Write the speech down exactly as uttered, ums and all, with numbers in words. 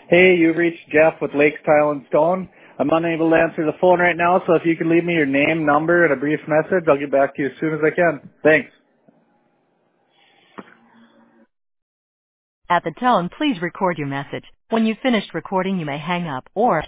Hey, you've reached Jeff with Lakes Tile and Stone. I'm unable to answer the phone right now, so if you could leave me your name, number, and a brief message, I'll get back to you as soon as I can. Thanks. At the tone, please record your message. When you've finished recording, you may hang up or